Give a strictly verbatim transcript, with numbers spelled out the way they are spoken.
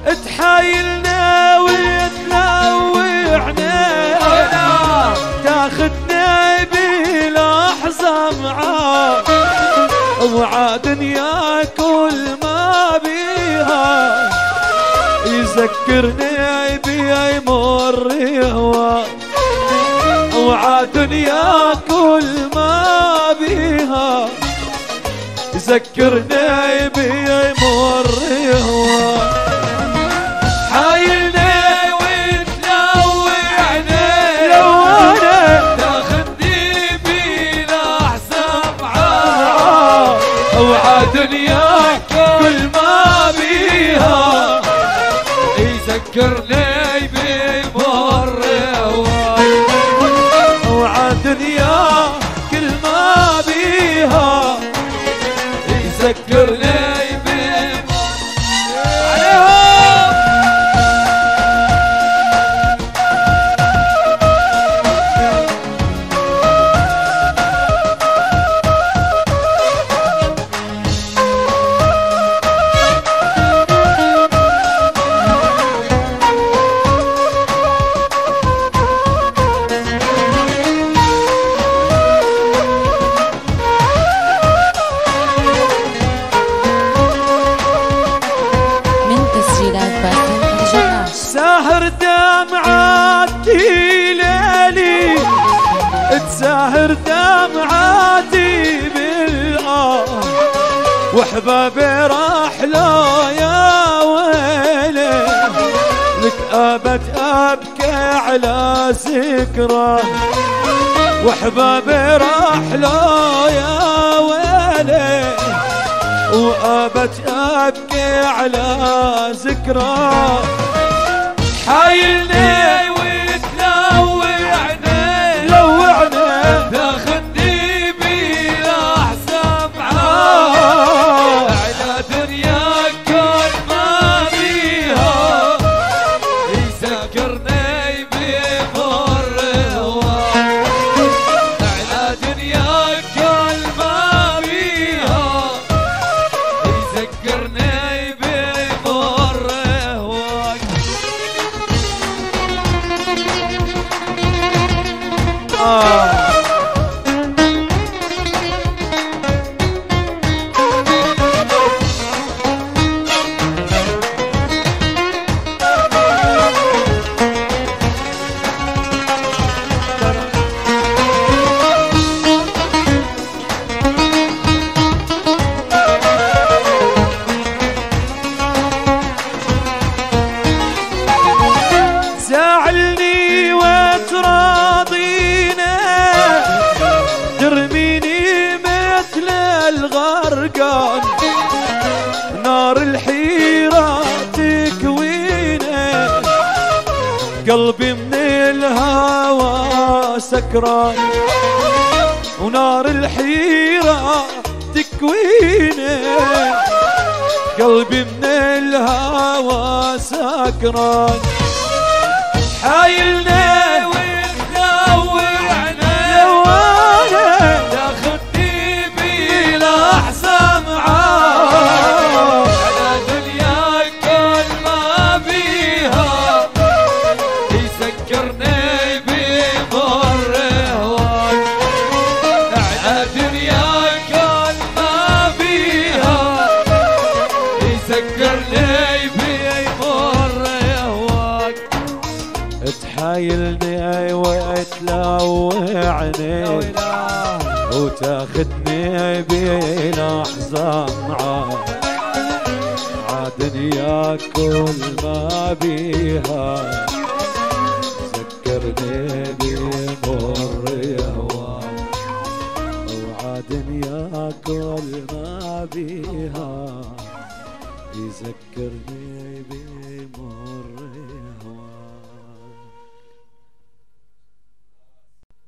تحايلنا وتلوعنا تاخدنا بلحظة معاك وعادنيا كل ما بيها يذكرني بيا يمر يهواك وعادنيا كل ما بيها يذكرني بيا يمر يهواك حايلنا وتلوعنا لوانا تاخدني بلحظة معاك وعادنيا كل ما بيها يذكرني بمر هواك وعادنيا كل ما بيها يذكرني ساهر دمعاتي ليلي تساهر دمعاتي بالآه وحبابي راح له يا ويلي لك أبت أبكي على ذكرى وحبابي راح له يا ويلي وأبت أبكي على ذكرى حايلنا وتلوعنا لوعنا تاخدني بلحظة معاك على دنيا كل ما بيها يذكرني بمر هواك على دنيا كل ما بيها يذكرني بمر هواك زعلني وتراضينا ترميني مثل الغرقان نار الحيرة تكوينا قلبي من الهوى سكران ونار الحيرة تكوينا قلبي من الهوى سكران حايلنا وتلوعنا لوانا تاخدني بلحظة معاك على دنيا كل ما بيها يذكرني بمر هواك على دنيا كل ما بيها يذكرني بمر هواك تحايلني وتلوعني وتاخدني بلحظة معاك عادنيا كل ما بيها ذكرني بمر هواك وعادنيا كل ما بيها يذكرني بمر هواك.